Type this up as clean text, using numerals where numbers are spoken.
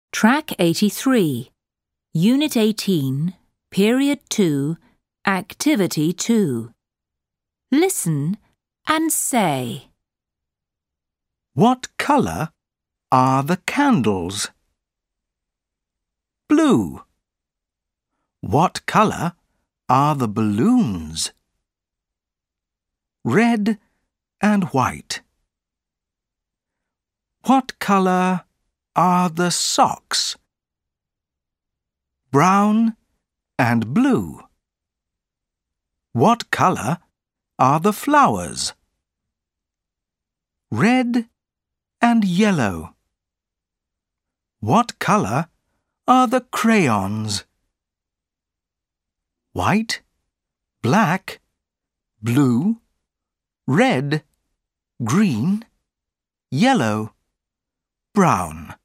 Track 83, Unit 18, Period 2, Activity 2. Listen and say. What colour are the candles? Blue. What colour are the balloons? Red and white. What colour are the socks? Brown and blue. What colour are the flowers? Red and yellow. What colour are the crayons? White, black, blue, red, green, yellow, brown.